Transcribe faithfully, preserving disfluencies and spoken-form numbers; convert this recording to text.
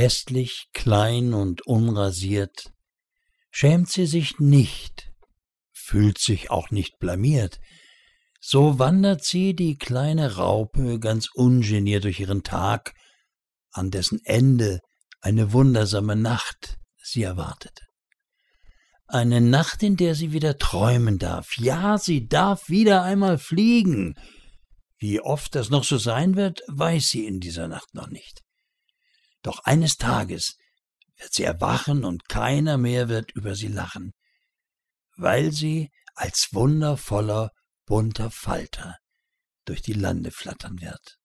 hässlich, klein und unrasiert, schämt sie sich nicht, fühlt sich auch nicht blamiert. So wandert sie, die kleine Raupe, ganz ungeniert durch ihren Tag, an dessen Ende eine wundersame Nacht sie erwartet. Eine Nacht, in der sie wieder träumen darf. Ja, sie darf wieder einmal fliegen. Wie oft das noch so sein wird, weiß sie in dieser Nacht noch nicht. Doch eines Tages wird sie erwachen und keiner mehr wird über sie lachen, weil sie als wundervoller, bunter Falter durch die Lande flattern wird.